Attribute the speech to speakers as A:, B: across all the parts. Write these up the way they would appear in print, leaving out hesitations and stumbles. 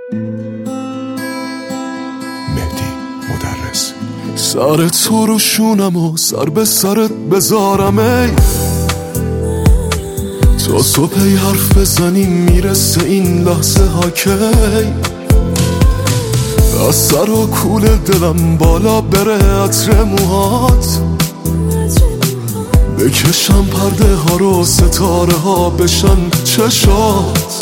A: مهدی مدرس. سر تو رو شونم و سر به سرت بذارم ای تا صبحی حرف بزنیم میرسه این لحظه ها کی از سر و کول دلم بالا بره عطر موهات بکشم پرده ها رو ستاره ها بشن چشات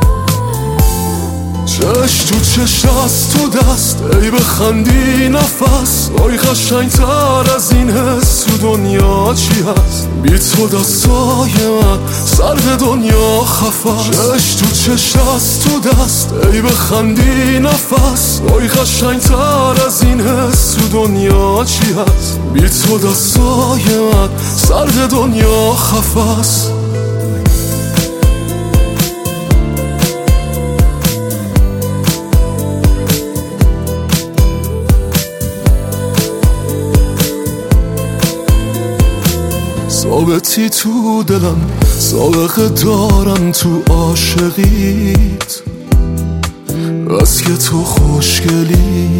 A: چش تو چش دست تو دست ای بخندی نفس آی قشنگ تر از این حس تو دنیا چی هست بی تو دستای من سرد دنیا خفست چش تو چش دست تو دست ای بخندی نفس آی قشنگ تر از این حس تو دنیا چی هست بی تو دستای من سرد دنیا خفست ثابتی تو دلم سابقه دارم تو عاشقیت از که تو خوشگلی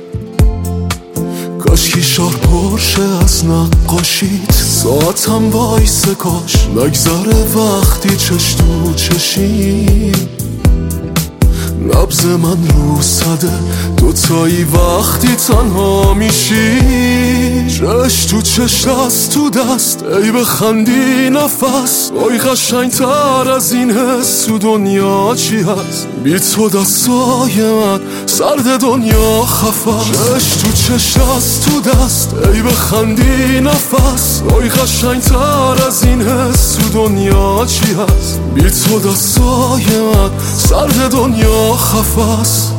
A: کاشکی شار پرشه از نقاشیت ساعتم وایسه کاش نگذره وقتی چش تو چشیم نبض من رو صده دوتایی وقتی تنها میشی چش تو چش دست تو دست ای بخندی نفس آی قشنگ تر از این حس تو دنیا چی هست بی تو دستای من سرد دنیا خفست چش تو چش دست تو دست ای بخندی نفس آی قشنگ تر از این حس تو دنیا چی هست بی تو دستای من سرد دنیا خفست